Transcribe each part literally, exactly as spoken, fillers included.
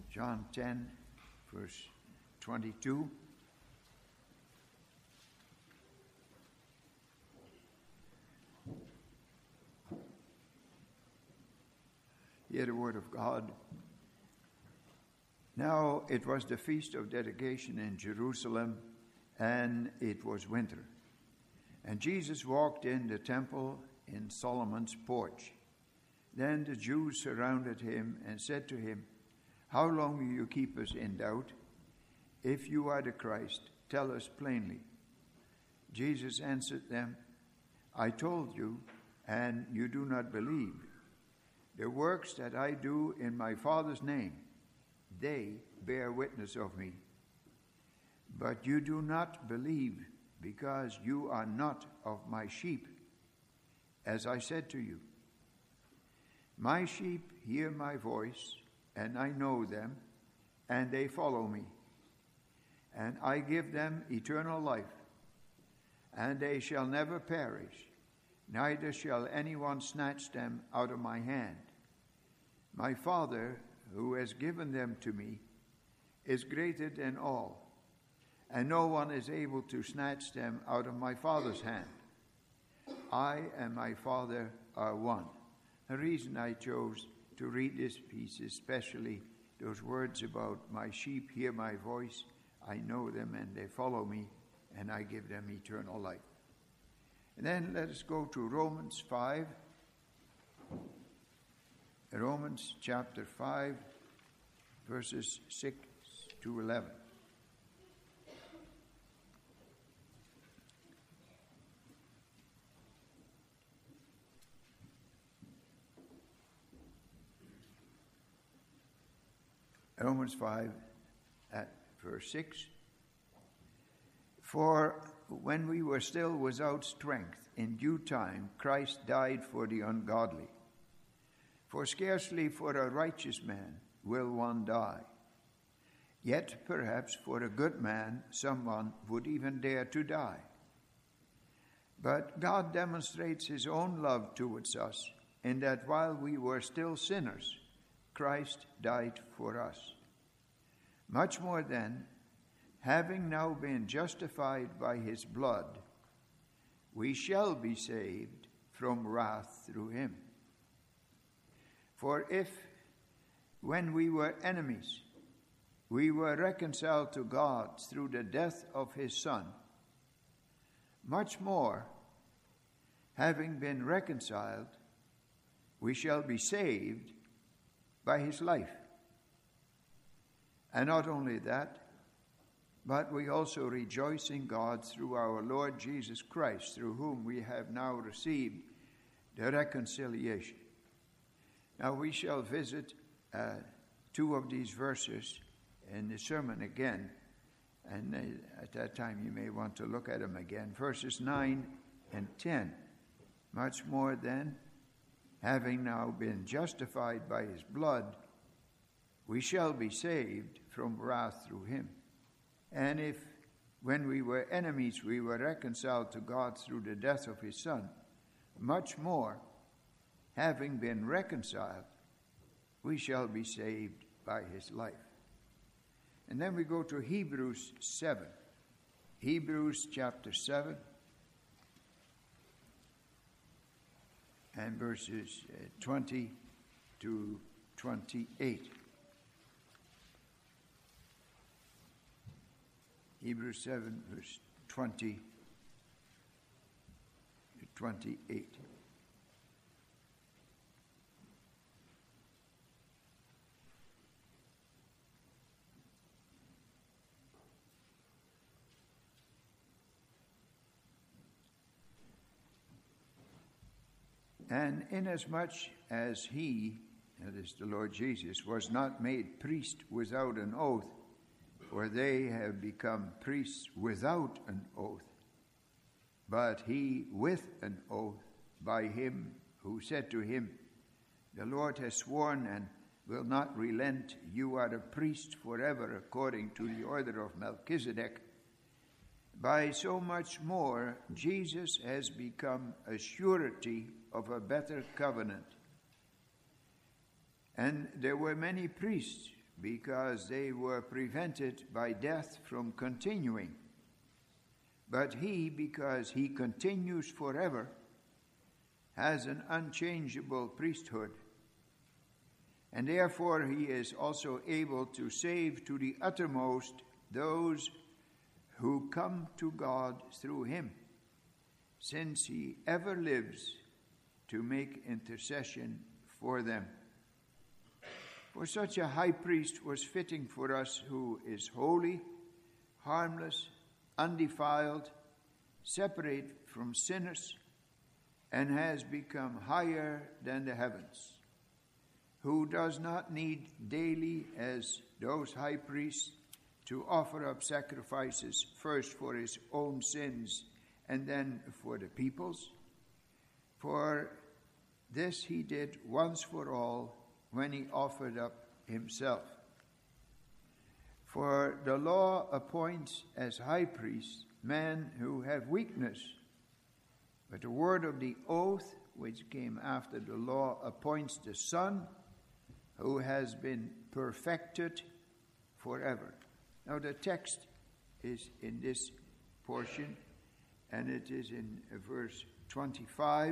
John ten, verse twenty-two. Hear the word of God. Now it was the feast of dedication in Jerusalem, and it was winter. And Jesus walked in the temple in Solomon's porch. Then the Jews surrounded him and said to him, "How long will you keep us in doubt? If you are the Christ, tell us plainly." Jesus answered them, "I told you, and you do not believe. The works that I do in my Father's name, they bear witness of me. But you do not believe because you are not of my sheep. As I said to you, my sheep hear my voice, and I know them, and they follow me. And I give them eternal life, and they shall never perish, neither shall anyone snatch them out of my hand. My Father, who has given them to me, is greater than all, and no one is able to snatch them out of my Father's hand. I and my Father are one." The reason I chose to read this piece, especially those words about my sheep hear my voice, I know them and they follow me, and I give them eternal life. And then let us go to Romans five. Romans chapter five, verses six to eleven. Romans five at verse six. "For when we were still without strength, in due time Christ died for the ungodly. For scarcely for a righteous man will one die. Yet perhaps for a good man someone would even dare to die. But God demonstrates his own love towards us, in that while we were still sinners, Christ died for us. Much more then, having now been justified by his blood, we shall be saved from wrath through him. For if, when we were enemies, we were reconciled to God through the death of his Son, much more, having been reconciled, we shall be saved by his life. And not only that, but we also rejoice in God through our Lord Jesus Christ, through whom we have now received the reconciliation." Now we shall visit uh, two of these verses in the sermon again, and uh, at that time you may want to look at them again. Verses nine and ten. "Much more then, having now been justified by his blood, we shall be saved from wrath through him. And if, when we were enemies, we were reconciled to God through the death of his Son, much more, having been reconciled, we shall be saved by his life." And then we go to Hebrews seven. Hebrews chapter seven and verses twenty to twenty-eight. Hebrews seven, verse twenty to twenty-eight. "And inasmuch as he," that is the Lord Jesus, "was not made priest without an oath, for they have become priests without an oath, but he with an oath by him who said to him, 'The Lord has sworn and will not relent, you are a priest forever according to the order of Melchizedek,' by so much more Jesus has become a surety of a better covenant. And there were many priests because they were prevented by death from continuing. But he, because he continues forever, has an unchangeable priesthood, and therefore he is also able to save to the uttermost those who come to God through him, since he ever lives to make intercession for them. For such a high priest was fitting for us, who is holy, harmless, undefiled, separate from sinners, and has become higher than the heavens, who does not need daily, as those high priests, to offer up sacrifices first for his own sins and then for the people's. For this he did once for all when he offered up himself. For the law appoints as high priests men who have weakness, but the word of the oath, which came after the law, appoints the Son, who has been perfected forever. Now the text is in this portion, and it is in verse twenty-five,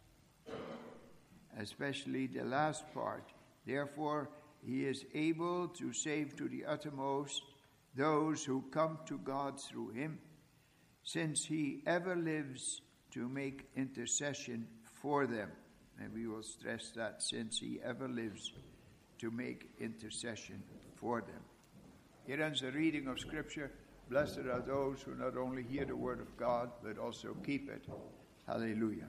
especially the last part. Therefore, he is able to save to the uttermost those who come to God through him, since he ever lives to make intercession for them. And we will stress that, since he ever lives to make intercession for them. Here ends the reading of Scripture. Blessed are those who not only hear the word of God, but also keep it. Hallelujah.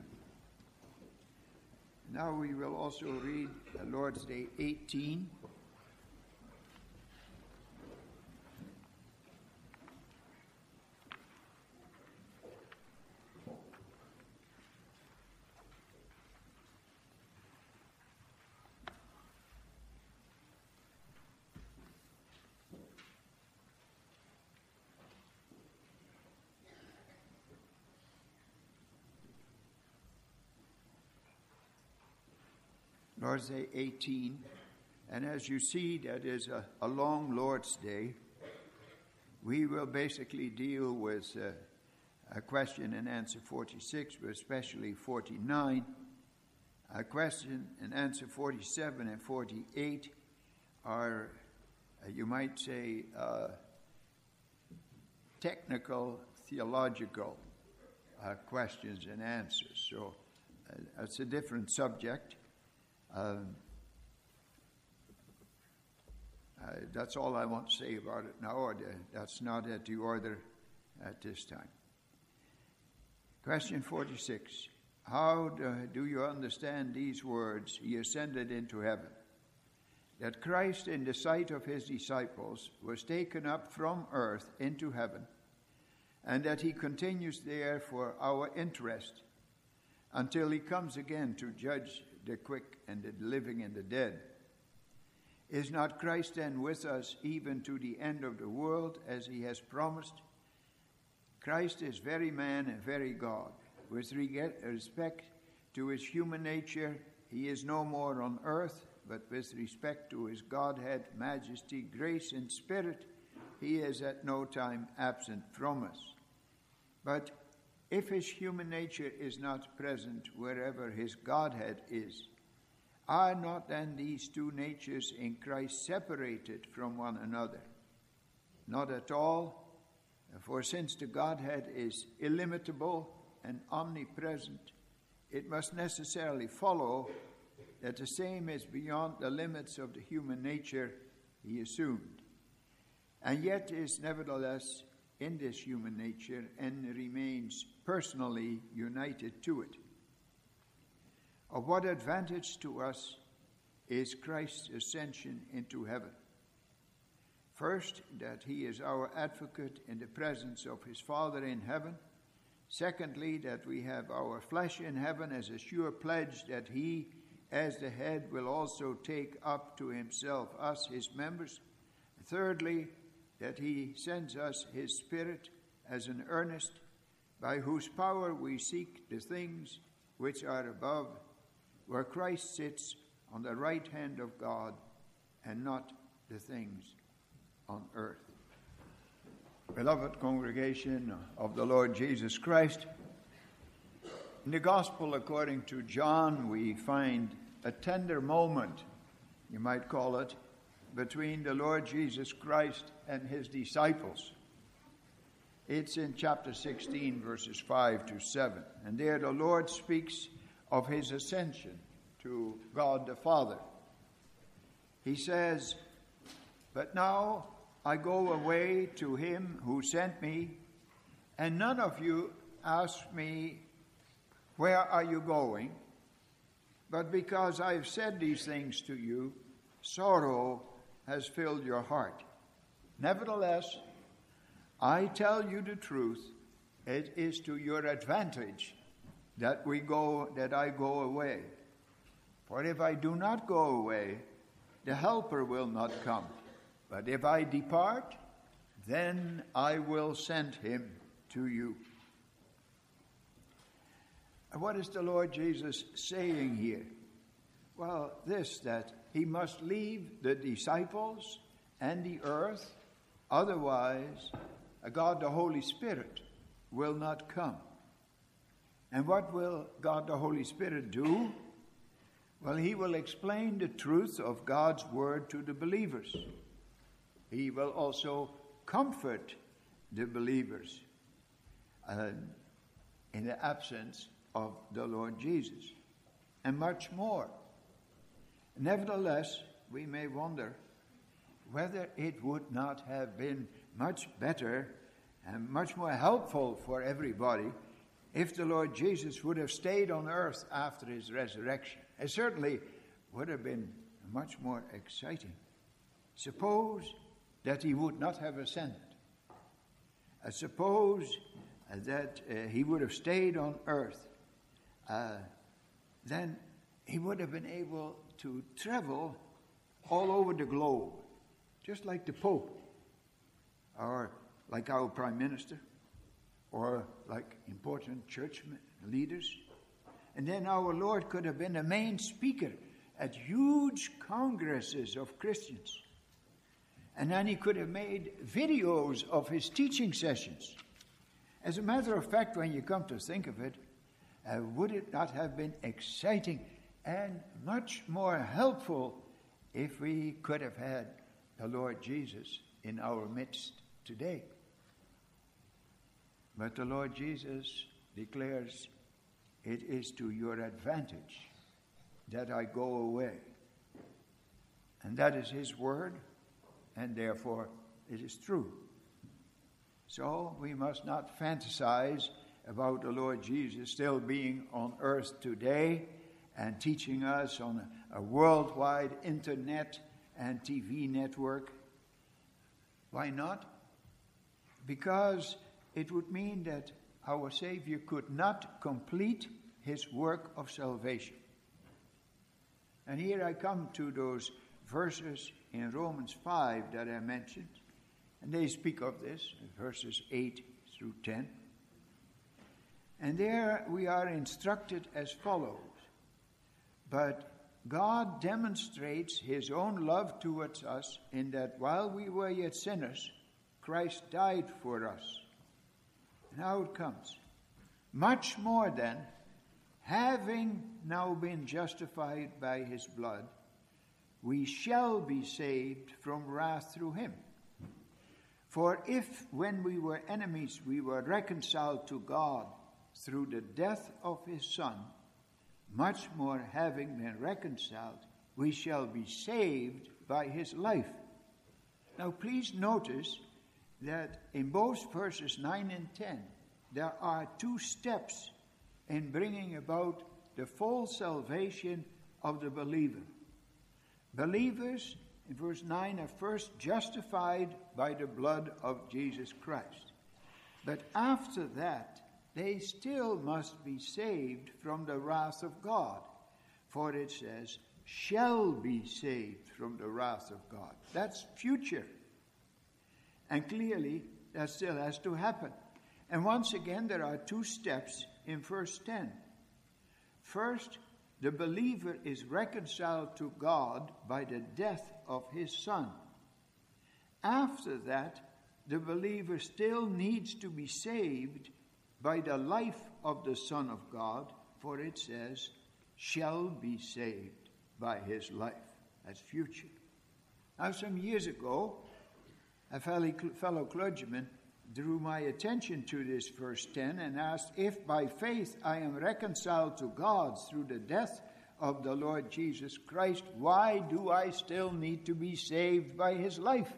Now we will also read the Lord's Day eighteen. Lord's Day eighteen, and as you see, that is a, a long Lord's Day. We will basically deal with uh, a question and answer forty-six, but especially forty-nine. A question and answer forty-seven and forty-eight are, uh, you might say, uh, technical, theological uh, questions and answers. So uh, it's a different subject. Um, uh, that's all I want to say about it now. Or that's not at the order at this time. Question forty-six. How do, do you understand these words, he ascended into heaven? That Christ, in the sight of his disciples, was taken up from earth into heaven, and that he continues there for our interest until he comes again to judge the quick and the living and the dead. Is not Christ then with us even to the end of the world, as he has promised? Christ is very man and very God. With respect to his human nature, he is no more on earth, but with respect to his Godhead, majesty, grace, and spirit, he is at no time absent from us. But if his human nature is not present wherever his Godhead is, are not then these two natures in Christ separated from one another? Not at all, for since the Godhead is illimitable and omnipresent, it must necessarily follow that the same is beyond the limits of the human nature he assumed, and yet is nevertheless in this human nature and remains personally united to it. Of what advantage to us is Christ's ascension into heaven? First, that he is our advocate in the presence of his Father in heaven. Secondly, that we have our flesh in heaven as a sure pledge that he, as the head, will also take up to himself us, his members. Thirdly, that he sends us his Spirit as an earnest, by whose power we seek the things which are above, where Christ sits on the right hand of God, and not the things on earth. Beloved congregation of the Lord Jesus Christ, in the Gospel according to John, we find a tender moment, you might call it, between the Lord Jesus Christ and his disciples. It's in chapter sixteen, verses five to seven. And there the Lord speaks of his ascension to God the Father. He says, "But now I go away to him who sent me, and none of you ask me, 'Where are you going?' But because I have said these things to you, sorrow has filled your heart. Nevertheless, I tell you the truth, it is to your advantage that we go, that I go away. For if I do not go away, the Helper will not come. But if I depart, then I will send him to you." And what is the Lord Jesus saying here? Well, this, that he must leave the disciples and the earth, otherwise God the Holy Spirit will not come. And what will God the Holy Spirit do? Well, he will explain the truth of God's word to the believers. He will also comfort the believers uh, in the absence of the Lord Jesus, and much more. Nevertheless, we may wonder whether it would not have been much better and much more helpful for everybody if the Lord Jesus would have stayed on earth after his resurrection. It certainly would have been much more exciting. Suppose that he would not have ascended. I suppose that uh, he would have stayed on earth. Uh, then he would have been able to travel all over the globe, just like the Pope, or like our Prime Minister, or like important church leaders. And then our Lord could have been a main speaker at huge congresses of Christians. And then he could have made videos of his teaching sessions. As a matter of fact, when you come to think of it, uh, would it not have been exciting and much more helpful if we could have had the Lord Jesus in our midst today? But the Lord Jesus declares, "It is to your advantage that I go away." And that is his word, and therefore it is true. So we must not fantasize about the Lord Jesus still being on earth today and teaching us on a, a worldwide internet and T V network. Why not? Because it would mean that our Savior could not complete his work of salvation. And here I come to those verses in Romans five that I mentioned, and they speak of this, verses eight through ten. And there we are instructed as follows: "But God demonstrates his own love towards us in that while we were yet sinners, Christ died for us." Now it comes. "Much more then, having now been justified by his blood, we shall be saved from wrath through him. For if when we were enemies we were reconciled to God through the death of his Son, much more having been reconciled, we shall be saved by his life." Now please notice that in both verses nine and ten, there are two steps in bringing about the full salvation of the believer. Believers, in verse nine, are first justified by the blood of Jesus Christ. But after that, they still must be saved from the wrath of God. For it says, "shall be saved from the wrath of God." That's future. And clearly, that still has to happen. And once again, there are two steps in verse ten. First, the believer is reconciled to God by the death of his Son, After that, the believer still needs to be saved by the life of the Son of God, for it says, shall be saved by his life. That's future. Now, some years ago, a fellow clergyman drew my attention to this verse ten and asked, if by faith I am reconciled to God through the death of the Lord Jesus Christ, why do I still need to be saved by his life?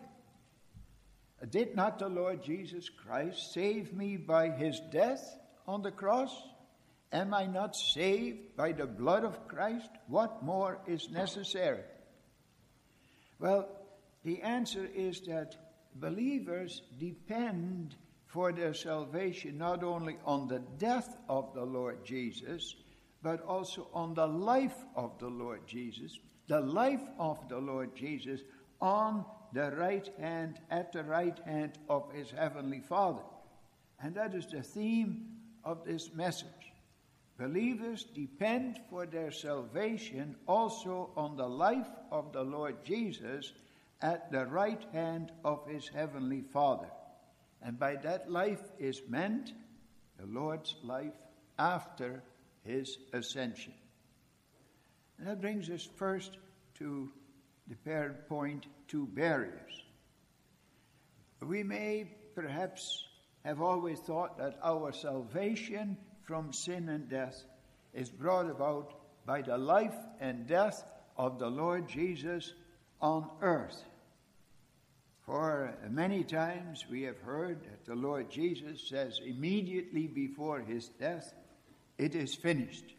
Did not the Lord Jesus Christ save me by his death on the cross? Am I not saved by the blood of Christ? What more is necessary? Well, the answer is that believers depend for their salvation not only on the death of the Lord Jesus, but also on the life of the Lord Jesus, the life of the Lord Jesus on the right hand, at the right hand of his heavenly Father. And that is the theme of this message. Believers depend for their salvation also on the life of the Lord Jesus at the right hand of his heavenly Father. And by that life is meant the Lord's life after his ascension. And that brings us first to the parent point, two barriers. We may perhaps have always thought that our salvation from sin and death is brought about by the life and death of the Lord Jesus on earth. For many times we have heard that the Lord Jesus says immediately before his death, it is finished.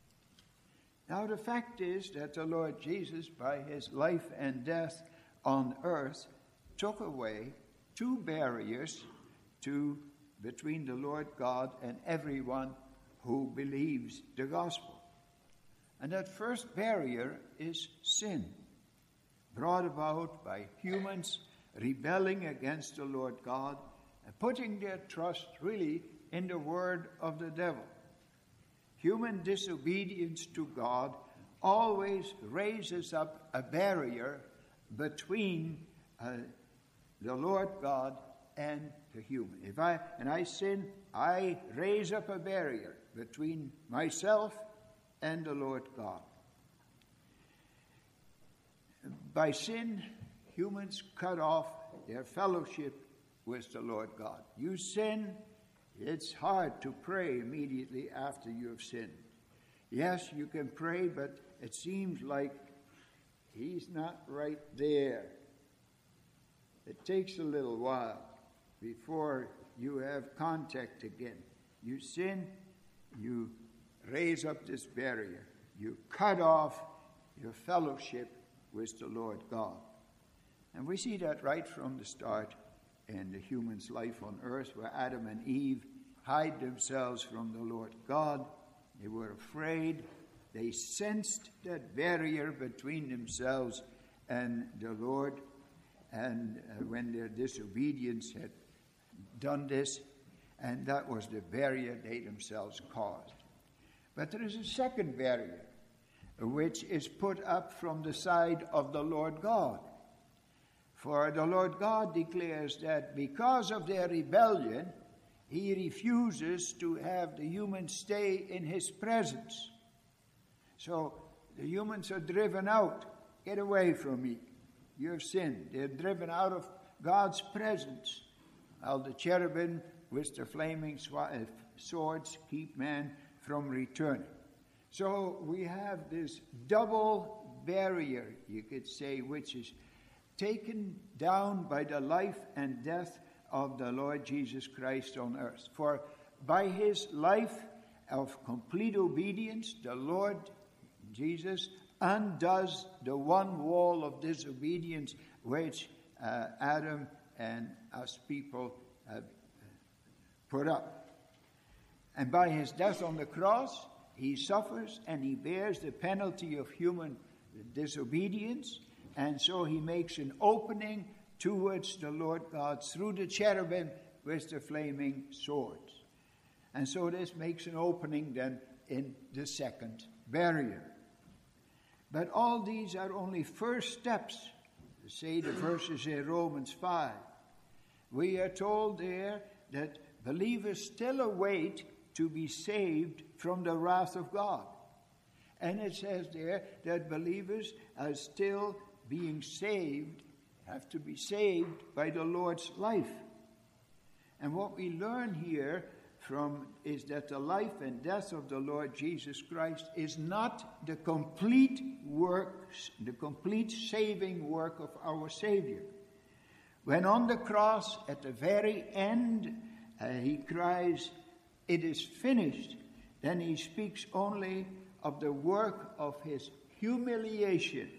Now the fact is that the Lord Jesus, by his life and death on earth, took away two barriers to between the Lord God and everyone who believes the gospel. And that first barrier is sin, brought about by humans rebelling against the Lord God and putting their trust really in the word of the devil. Human disobedience to God always raises up a barrier between uh, the Lord God and the human. If I and I sin, I raise up a barrier between myself and the Lord God. By sin, humans cut off their fellowship with the Lord God. You sin, it's hard to pray immediately after you have sinned. Yes, you can pray, but it seems like he's not right there. It takes a little while before you have contact again. You sin, you raise up this barrier. You cut off your fellowship with the Lord God. And we see that right from the start in the human's life on earth, where Adam and Eve hide themselves from the Lord God. They were afraid. They sensed that barrier between themselves and the Lord. And uh, when their disobedience had done this, and that was the barrier they themselves caused. But there is a second barrier, which is put up from the side of the Lord God. For the Lord God declares that because of their rebellion, he refuses to have the humans stay in his presence. So the humans are driven out. Get away from me. You have sinned. They're driven out of God's presence. While the cherubim with their flaming swords keep man from returning. So we have this double barrier, you could say, which is taken down by the life and death of the Lord Jesus Christ on earth. For by his life of complete obedience, the Lord Jesus undoes the one wall of disobedience which uh, Adam and us people have put up. And by his death on the cross, he suffers and he bears the penalty of human disobedience. And so he makes an opening towards the Lord God through the cherubim with the flaming swords. And so this makes an opening then in the second barrier. But all these are only first steps. to say the verses in Romans five. We are told there that believers still await to be saved from the wrath of God. And it says there that believers are still being saved, have to be saved by the Lord's life. And what we learn here from is that the life and death of the Lord Jesus Christ is not the complete work, the complete saving work of our Savior. When on the cross, at the very end, uh, he cries, "It is finished," then he speaks only of the work of his humiliation.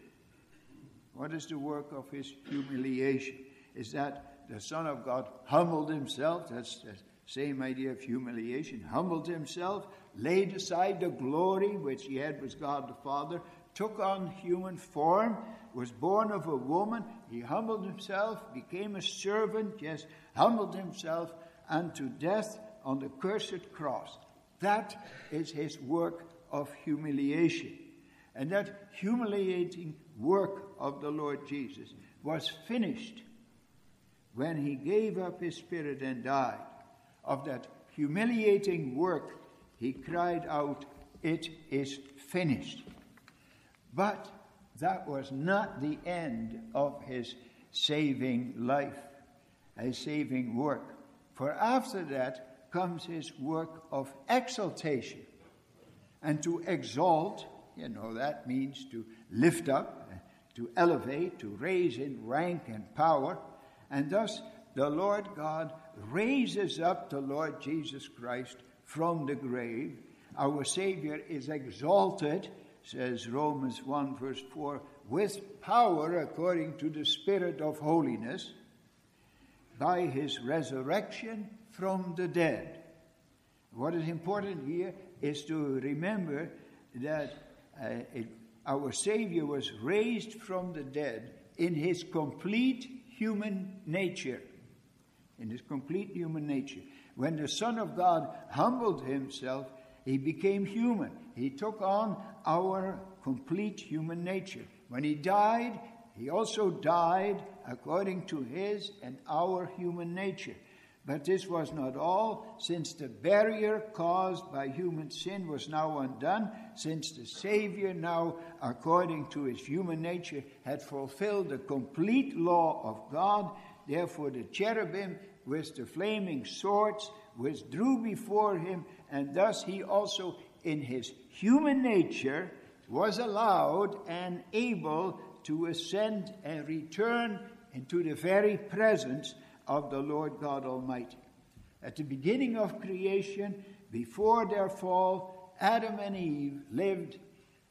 What is the work of his humiliation? Is that the Son of God humbled himself? That's the same idea of humiliation. Humbled himself, laid aside the glory which he had with God the Father, took on human form, was born of a woman. He humbled himself, became a servant, yes, humbled himself unto death on the cursed cross. That is his work of humiliation. And that humiliating work of the Lord Jesus was finished when he gave up his spirit and died. Of that humiliating work, he cried out, "It is finished." But that was not the end of his saving life, his saving work. For after that comes his work of exaltation. And to exalt, you know, that means to lift up, to elevate, to raise in rank and power. And thus the Lord God raises up the Lord Jesus Christ from the grave. Our Savior is exalted, says Romans one verse four, with power according to the Spirit of holiness, by his resurrection from the dead. What is important here is to remember that uh, it, our Savior was raised from the dead in his complete human nature. In his complete human nature. When the Son of God humbled himself, he became human. He took on our complete human nature. When he died, he also died according to his and our human nature. But this was not all, since the barrier caused by human sin was now undone, since the Savior now, according to his human nature, had fulfilled the complete law of God. Therefore the cherubim with the flaming swords withdrew before him, and thus he also in his human nature was allowed and able to ascend and return into the very presence of the Lord God Almighty. At the beginning of creation, before their fall, Adam and Eve lived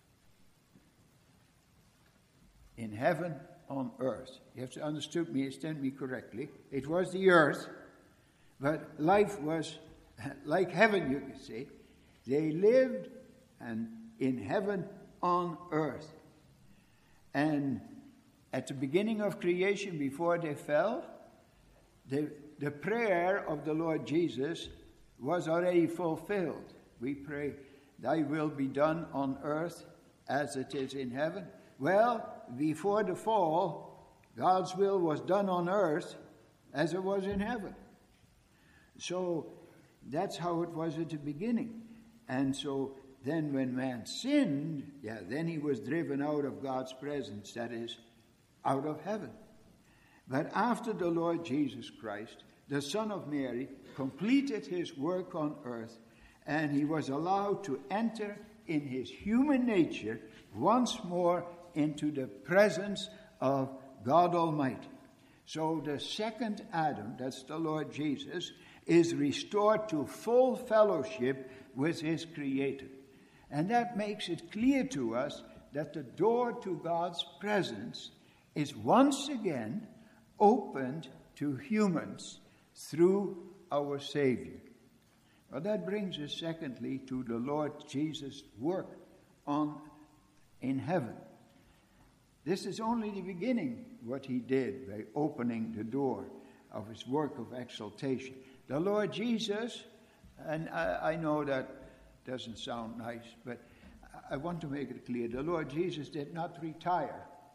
in heaven on earth. You have to understand me, understand me correctly. It was the earth, but life was like heaven, you could say. They lived and in heaven on earth. And at the beginning of creation, before they fell, the, the prayer of the Lord Jesus was already fulfilled. We pray, "Thy will be done on earth as it is in heaven." Well, before the fall, God's will was done on earth as it was in heaven. So that's how it was at the beginning. And so then when man sinned, yeah, then he was driven out of God's presence, that is, out of heaven. But after the Lord Jesus Christ, the Son of Mary, completed his work on earth, and he was allowed to enter in his human nature once more into the presence of God Almighty. So the second Adam, that's the Lord Jesus, is restored to full fellowship with his Creator. And that makes it clear to us that the door to God's presence is once again opened to humans through our Savior. Well, that brings us secondly to the Lord Jesus' work on in heaven. This is only the beginning, what he did by opening the door of his work of exaltation. The Lord Jesus, and I, I know that doesn't sound nice, but I want to make it clear. The Lord Jesus did not retire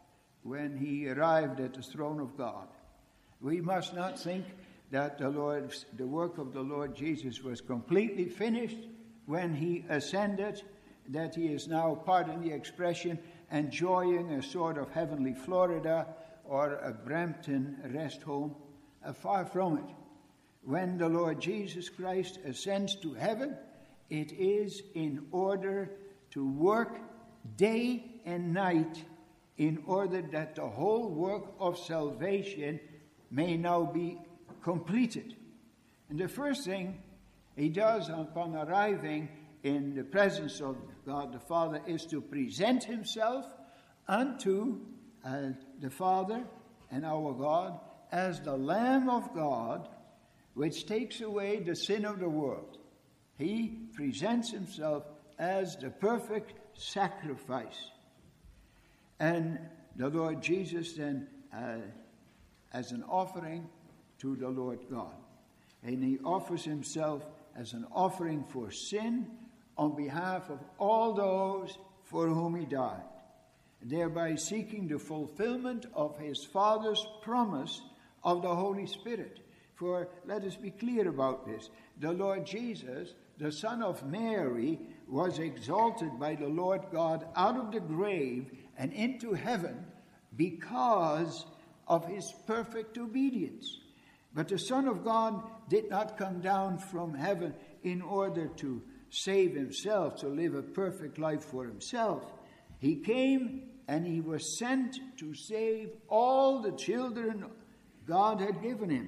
when he arrived at the throne of God. We must not think that the Lord's, the work of the Lord Jesus was completely finished when he ascended, that he is now, pardon the expression, enjoying a sort of heavenly Florida or a Brampton rest home. Uh, far from it. When the Lord Jesus Christ ascends to heaven, it is in order to work day and night in order that the whole work of salvation may now be completed. And the first thing he does upon arriving in the presence of God the Father is to present himself unto uh, the Father and our God as the Lamb of God, which takes away the sin of the world. He presents himself as the perfect sacrifice. And the Lord Jesus then uh, as an offering to the Lord God. And he offers himself as an offering for sin on behalf of all those for whom he died, thereby seeking the fulfillment of his Father's promise of the Holy Spirit. For let us be clear about this. The Lord Jesus, the Son of Mary, was exalted by the Lord God out of the grave and into heaven because of his perfect obedience. But the Son of God did not come down from heaven in order to save himself, to live a perfect life for himself. He came and he was sent to save all the children God had given him.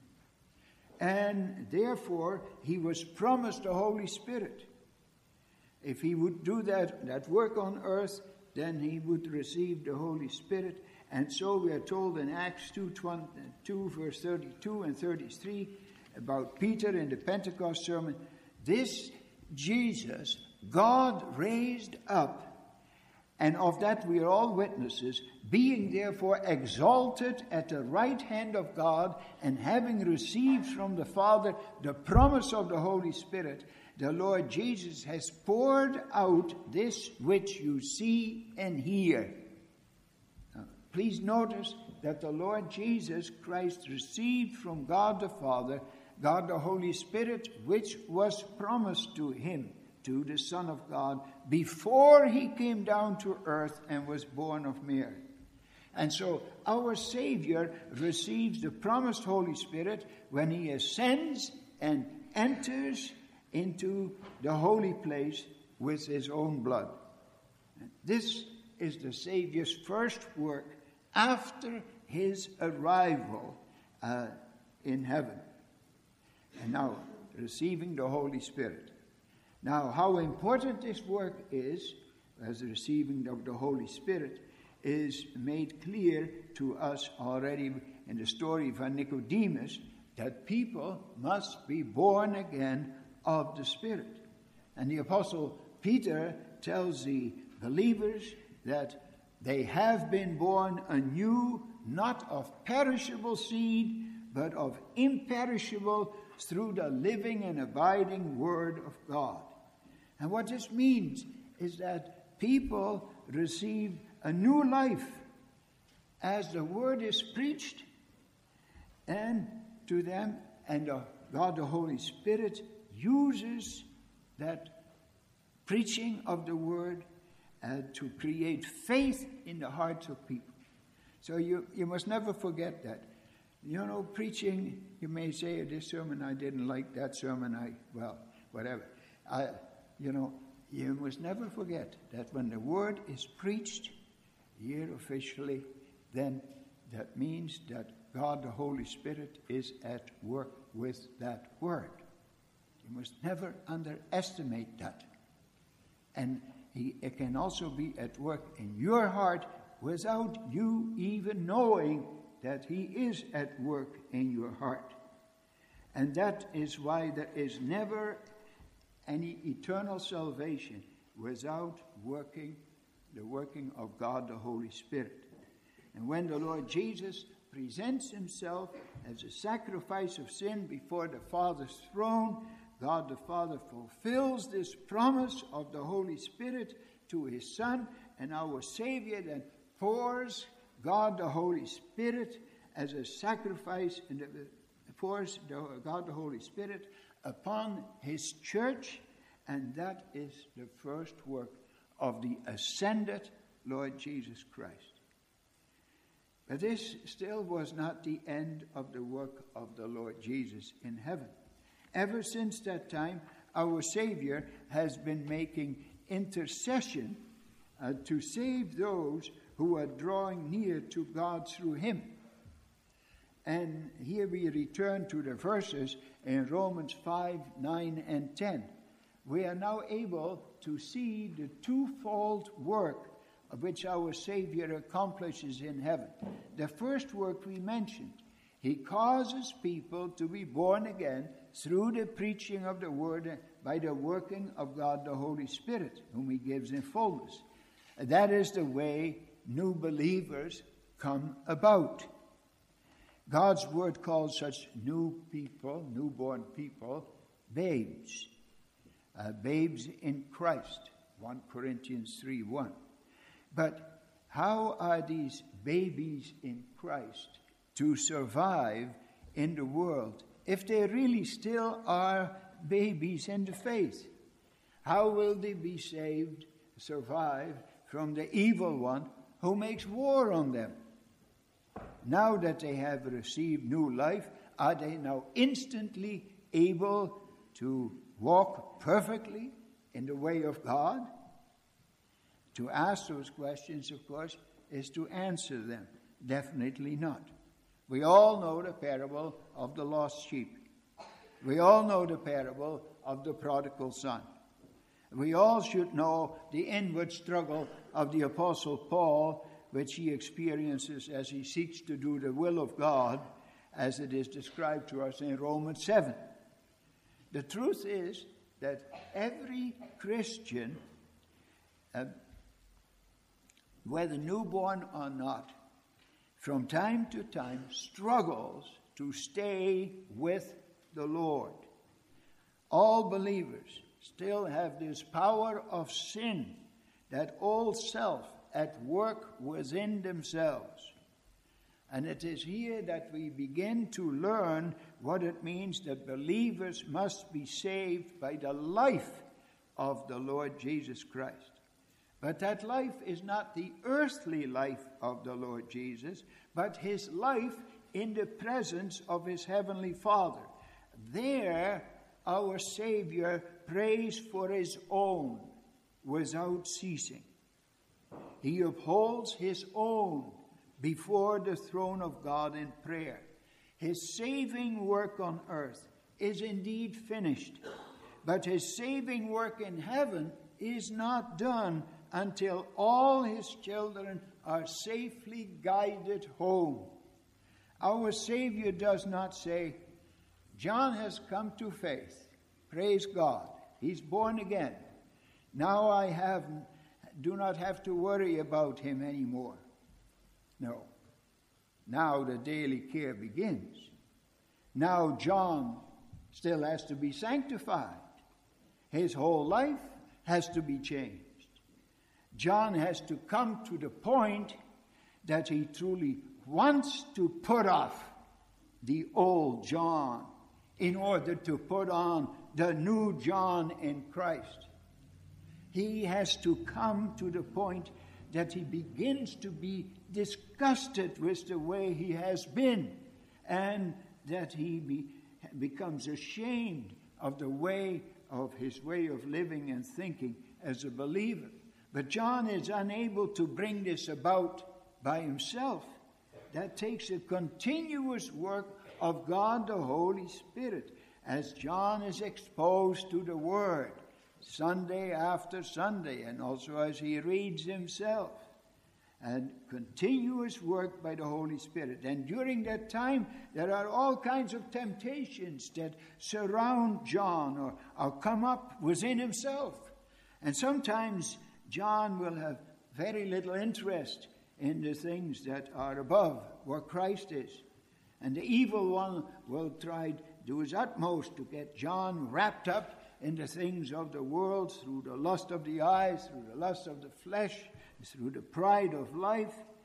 And therefore, he was promised the Holy Spirit. If he would do that, that work on earth, then he would receive the Holy Spirit. And so we are told in Acts two, two verse thirty-two and thirty-three, about Peter in the Pentecost sermon, this Jesus God raised up, and of that we are all witnesses, being therefore exalted at the right hand of God, and having received from the Father the promise of the Holy Spirit, the Lord Jesus has poured out this which you see and hear. Now, please notice that the Lord Jesus Christ received from God the Father, God the Holy Spirit, which was promised to him, to the Son of God, before he came down to earth and was born of Mary. And so our Savior receives the promised Holy Spirit when he ascends and enters into the holy place with his own blood. And this is the Savior's first work after his arrival uh, in heaven. And now, receiving the Holy Spirit. Now, how important this work is, as the receiving of the Holy Spirit, is made clear to us already in the story of Nicodemus, that people must be born again of the Spirit. And the Apostle Peter tells the believers that they have been born anew, not of perishable seed, but of imperishable, through the living and abiding Word of God. And what this means is that people receive a new life as the Word is preached and to them, and the, God the Holy Spirit uses that preaching of the Word uh, to create faith in the hearts of people. So you, you must never forget that. You know, preaching, you may say, this sermon I didn't like, that sermon I, well, whatever. I, you know, you must never forget that when the Word is preached here officially, then that means that God the Holy Spirit is at work with that Word. You must never underestimate that. And he, it can also be at work in your heart without you even knowing that he is at work in your heart. And that is why there is never any eternal salvation without working, the working of God the Holy Spirit. And when the Lord Jesus presents himself as a sacrifice of sin before the Father's throne, God the Father fulfills this promise of the Holy Spirit to his Son, and our Savior then pours God the Holy Spirit as a sacrifice and pours God the Holy Spirit upon his church, and that is the first work of the ascended Lord Jesus Christ. But this still was not the end of the work of the Lord Jesus in heaven. Ever since that time, our Savior has been making intercession uh, to save those who are drawing near to God through him. And here we return to the verses in Romans five, nine, and ten. We are now able to see the twofold work of which our Savior accomplishes in heaven. The first work we mentioned, he causes people to be born again through the preaching of the word by the working of God the Holy Spirit, whom he gives in fullness. That is the way new believers come about. God's word calls such new people, newborn people, babes. Uh, babes in Christ, First Corinthians three one. But how are these babies in Christ to survive in the world if they really still are babies in the faith? How will they be saved, survive from the evil one who makes war on them? Now that they have received new life, are they now instantly able to walk perfectly in the way of God? To ask those questions, of course, is to answer them. Definitely not. We all know the parable of the lost sheep. We all know the parable of the prodigal son. We all should know the inward struggle of the Apostle Paul, which he experiences as he seeks to do the will of God, as it is described to us in Romans seven. The truth is that every Christian, uh, whether newborn or not, from time to time struggles to stay with the Lord. All believers still have this power of sin, that old self at work within themselves. And it is here that we begin to learn what it means that believers must be saved by the life of the Lord Jesus Christ. But that life is not the earthly life of the Lord Jesus, but his life in the presence of his heavenly Father. There, our Savior prays for his own without ceasing. He upholds his own before the throne of God in prayer. His saving work on earth is indeed finished, but his saving work in heaven is not done until all his children are safely guided home. Our Savior does not say, John has come to faith. Praise God. He's born again. Now I have, do not have to worry about him anymore. No. Now the daily care begins. Now John still has to be sanctified. His whole life has to be changed. John has to come to the point that he truly wants to put off the old John in order to put on the new John in Christ. He has to come to the point that he begins to be disgusted with the way he has been, and that he be, becomes ashamed of the way of his way of living and thinking as a believer. But John is unable to bring this about by himself. That takes a continuous work of God the Holy Spirit, as John is exposed to the Word Sunday after Sunday, and also as he reads himself. And continuous work by the Holy Spirit. And during that time, there are all kinds of temptations that surround John or, or come up within himself. And sometimes John will have very little interest in the things that are above where Christ is. And the evil one will try to do his utmost to get John wrapped up in the things of the world through the lust of the eyes, through the lust of the flesh, through the pride of life.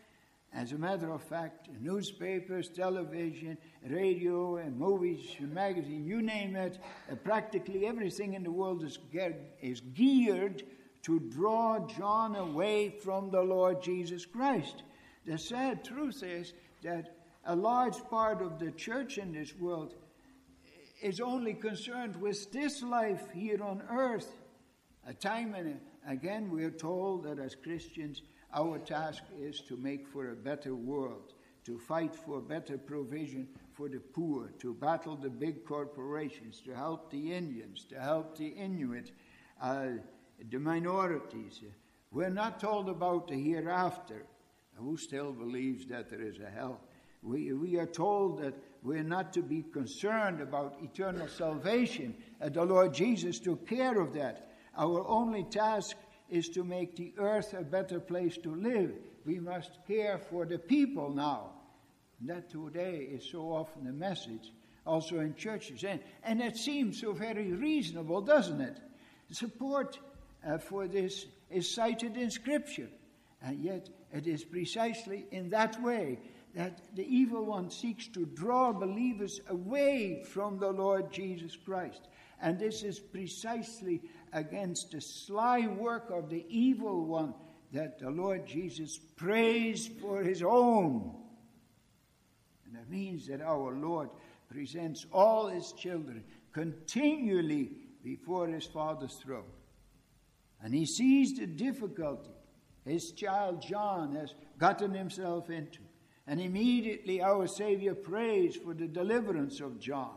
As a matter of fact, newspapers, television, radio, and movies, and magazine, you name it, uh, practically everything in the world is, ge- is geared to draw John away from the Lord Jesus Christ. The sad truth is that a large part of the church in this world is only concerned with this life here on earth. A time and again we are told that as Christians our task is to make for a better world, to fight for better provision for the poor, to battle the big corporations, to help the Indians, to help the Inuit, uh, the minorities. We're not told about the hereafter. Who still believes that there is a hell? We, we are told that we're not to be concerned about eternal salvation, and the Lord Jesus took care of that. Our only task is to make the earth a better place to live. We must care for the people now. And that today is so often the message, also in churches. And, and it seems so very reasonable, doesn't it? Support uh, for this is cited in Scripture. And yet it is precisely in that way that the evil one seeks to draw believers away from the Lord Jesus Christ. And this is precisely against the sly work of the evil one that the Lord Jesus prays for his own. And that means that our Lord presents all his children continually before his Father's throne. And he sees the difficulty his child John has gotten himself into. And immediately our Savior prays for the deliverance of John.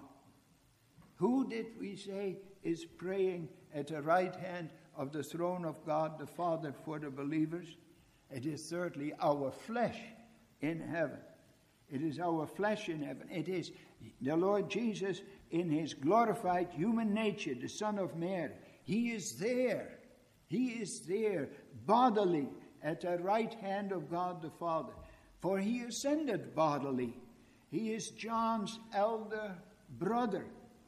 Who did we say is praying at the right hand of the throne of God the Father for the believers? It is certainly our flesh in heaven. It is our flesh in heaven. It is the Lord Jesus in his glorified human nature, the Son of Mary. He is there. He is there bodily at the right hand of God the Father. For he ascended bodily. He is John's elder brother.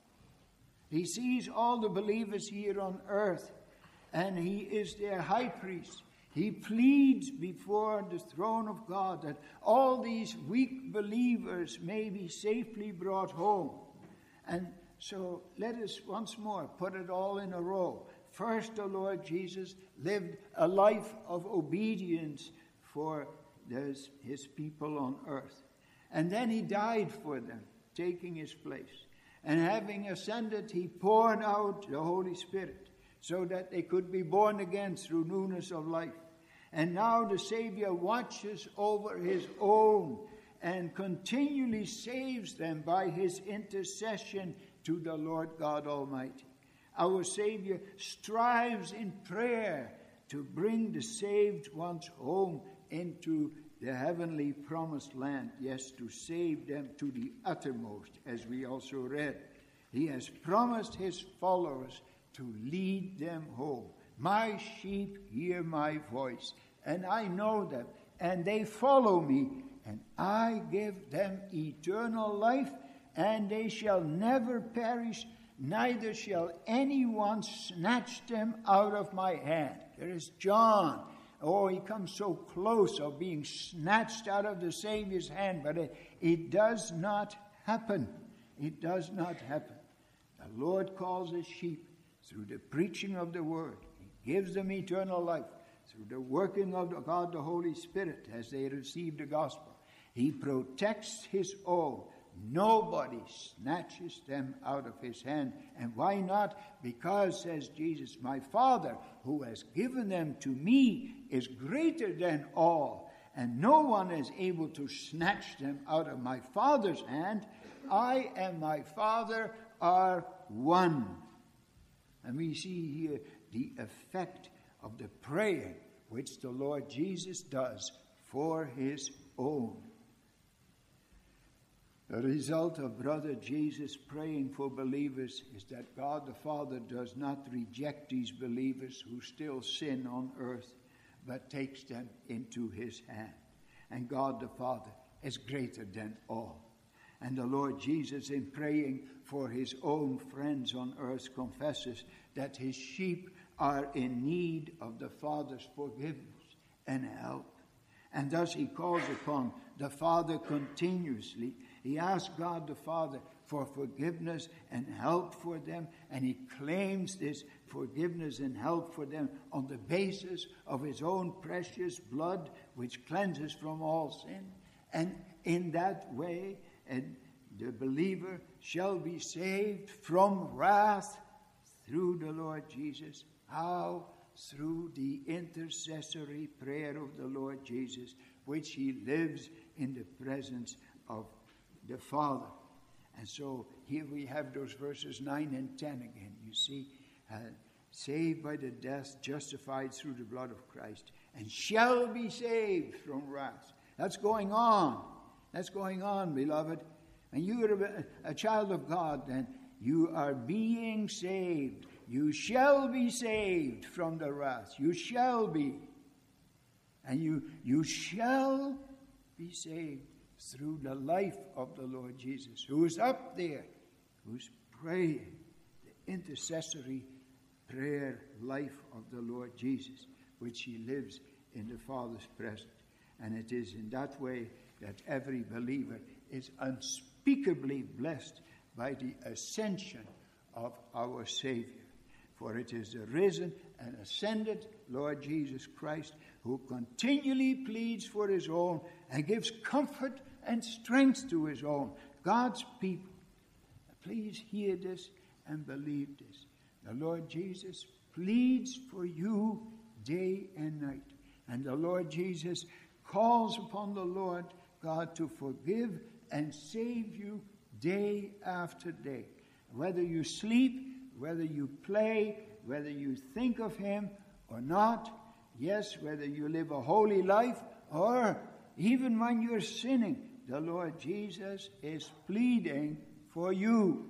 He sees all the believers here on earth, and he is their high priest. He pleads before the throne of God that all these weak believers may be safely brought home. And so let us once more put it all in a row. First, the Lord Jesus lived a life of obedience for his, his people on earth. And then he died for them, taking his place. And having ascended, he poured out the Holy Spirit so that they could be born again through newness of life. And now the Savior watches over his own and continually saves them by his intercession to the Lord God Almighty. Our Savior strives in prayer to bring the saved ones home into the heavenly promised land. Yes, to save them to the uttermost, as we also read. He has promised his followers to lead them home. My sheep hear my voice, and I know them, and they follow me, and I give them eternal life, and they shall never perish, neither shall anyone snatch them out of my hand. There is John. Oh, he comes so close of being snatched out of the Savior's hand, but it, it does not happen. It does not happen. The Lord calls his sheep through the preaching of the word. He gives them eternal life through the working of the God the Holy Spirit as they receive the gospel. He protects his own. Nobody snatches them out of his hand. And why not? Because, says Jesus, my Father, who has given them to me, is greater than all, and no one is able to snatch them out of my Father's hand. I and my Father are one. And we see here the effect of the prayer which the Lord Jesus does for his own. The result of Brother Jesus praying for believers is that God the Father does not reject these believers who still sin on earth, but takes them into his hand. And God the Father is greater than all. And the Lord Jesus, in praying for his own friends on earth, confesses that his sheep are in need of the Father's forgiveness and help. And thus he calls upon the Father continuously. He asks God the Father for forgiveness and help for them, and he claims this forgiveness and help for them on the basis of his own precious blood, which cleanses from all sin. And in that way, and the believer shall be saved from wrath through the Lord Jesus. How? Through the intercessory prayer of the Lord Jesus, which he lives in the presence of the Father. And so here we have those verses nine and ten again. You see, uh, saved by the death, justified through the blood of Christ, and shall be saved from wrath. That's going on. That's going on, beloved. And you are a, a child of God, and you are being saved. You shall be saved from the wrath. You shall be. And you, you shall be saved through the life of the Lord Jesus, who is up there, who's praying the intercessory prayer life of the Lord Jesus, which he lives in the Father's presence. And it is in that way that every believer is unspeakably blessed by the ascension of our Savior. For it is the risen and ascended Lord Jesus Christ who continually pleads for his own and gives comfort and strength to his own, God's people. Please hear this and believe this. The Lord Jesus pleads for you day and night. And the Lord Jesus calls upon the Lord God to forgive and save you day after day. Whether you sleep, whether you play, whether you think of him or not, yes, whether you live a holy life or even when you're sinning, the Lord Jesus is pleading for you.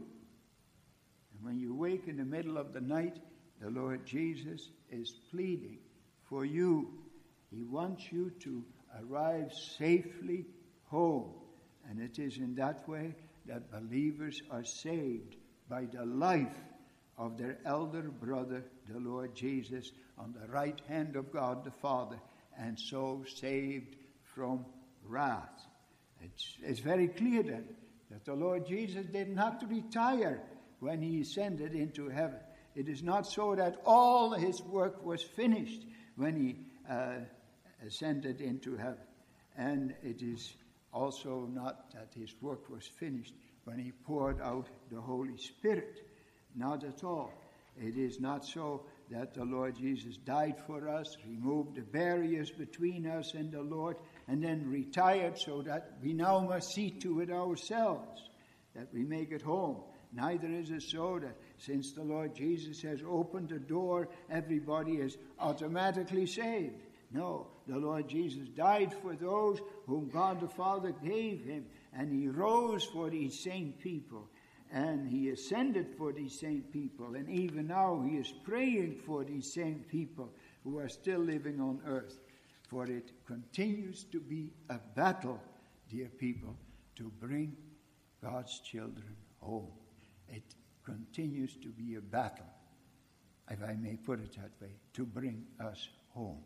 And when you wake in the middle of the night, the Lord Jesus is pleading for you. He wants you to arrive safely home. And it is in that way that believers are saved by the life of their elder brother, the Lord Jesus, on the right hand of God the Father, and so saved from wrath. It's, it's very clear then that the Lord Jesus didn't have to retire when he ascended into heaven. It is not so that all his work was finished when he uh, ascended into heaven. And it is also not that his work was finished when he poured out the Holy Spirit. Not at all. It is not so that the Lord Jesus died for us, removed the barriers between us and the Lord, and then retired so that we now must see to it ourselves, that we make it home. Neither is it so that since the Lord Jesus has opened the door, everybody is automatically saved. No, the Lord Jesus died for those whom God the Father gave him, and he rose for these same people, and he ascended for these same people, and even now he is praying for these same people who are still living on earth. For it continues to be a battle, dear people, to bring God's children home. It continues to be a battle, if I may put it that way, to bring us home.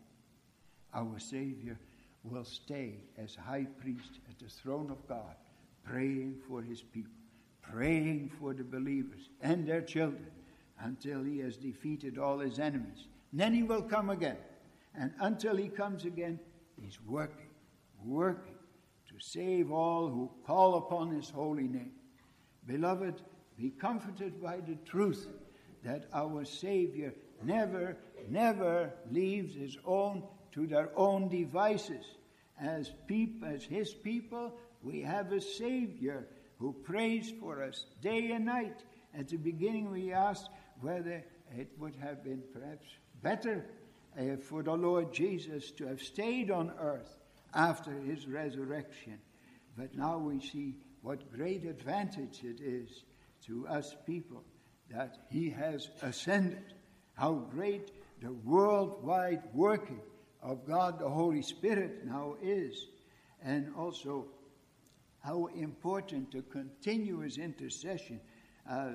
Our Savior will stay as high priest at the throne of God, praying for his people, praying for the believers and their children until he has defeated all his enemies. And then he will come again. And until he comes again, he's working, working to save all who call upon his holy name. Beloved, be comforted by the truth that our Savior never, never leaves his own to their own devices. As, peop- as his people, we have a Savior who prays for us day and night. At the beginning we asked whether it would have been perhaps better uh, for the Lord Jesus to have stayed on earth after his resurrection. But now we see what great advantage it is to us people that he has ascended. How great the worldwide working of God the Holy Spirit now is. And also how important to continue his intercession uh,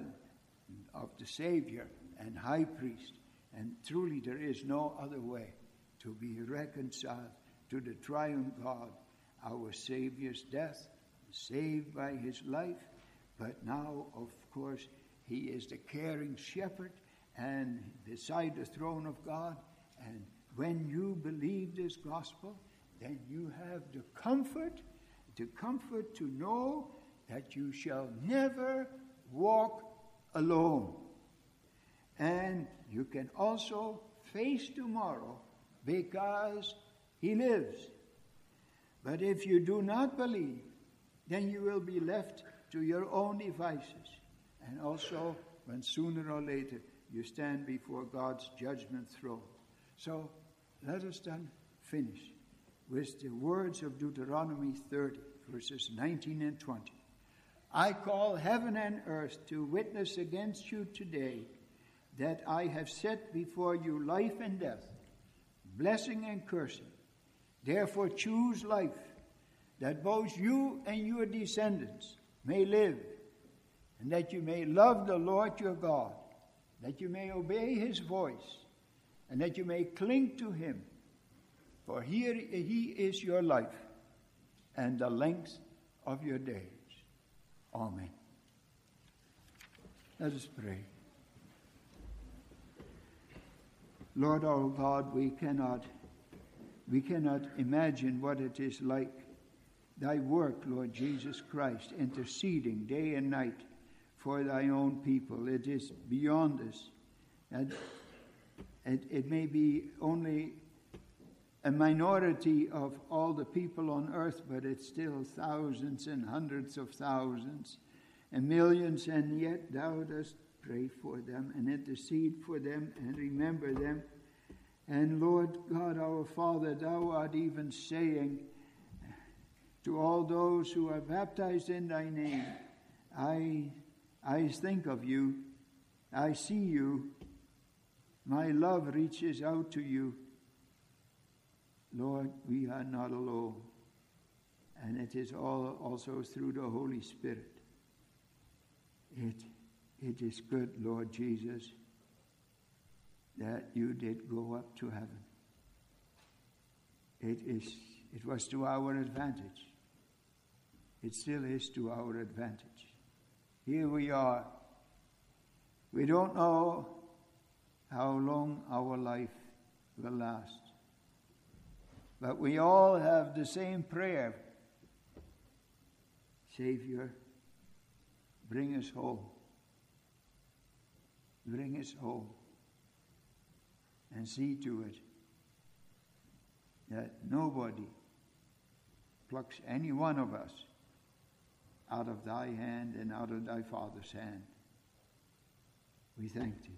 of the Savior and High Priest. And truly there is no other way to be reconciled to the triune God, our Savior's death, saved by his life, but now, of course, he is the caring shepherd and beside the throne of God. And when you believe this gospel, then you have the comfort, the comfort to know that you shall never walk alone. And you can also face tomorrow because he lives. But if you do not believe, then you will be left to your own devices. And also, when sooner or later you stand before God's judgment throne. So let us then finish with the words of Deuteronomy thirty, verses nineteen and twenty. I call heaven and earth to witness against you today that I have set before you life and death, blessing and cursing. Therefore choose life, that both you and your descendants may live, and that you may love the Lord your God, that you may obey his voice, and that you may cling to him. For here he is your life, and the length of your days. Amen. Let us pray. Lord our God, we cannot, we cannot imagine what it is like, thy work, Lord Jesus Christ, interceding day and night for thy own people. It is beyond us. And it, it may be only a minority of all the people on earth, but it's still thousands and hundreds of thousands and millions, and yet thou dost pray for them and intercede for them and remember them. And Lord God our Father, thou art even saying to all those who are baptized in thy name, I, I think of you, I see you, my love reaches out to you. Lord, we are not alone. And it is all also through the Holy Spirit. It, it is good, Lord Jesus, that you did go up to heaven. It is, it was to our advantage. It still is to our advantage. Here we are. We don't know how long our life will last. But we all have the same prayer. Savior, bring us home. Bring us home. And see to it that nobody plucks any one of us out of thy hand and out of thy Father's hand. We thank thee.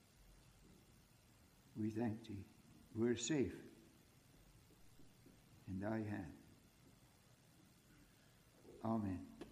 We thank thee. We're safe in thy hand. Amen.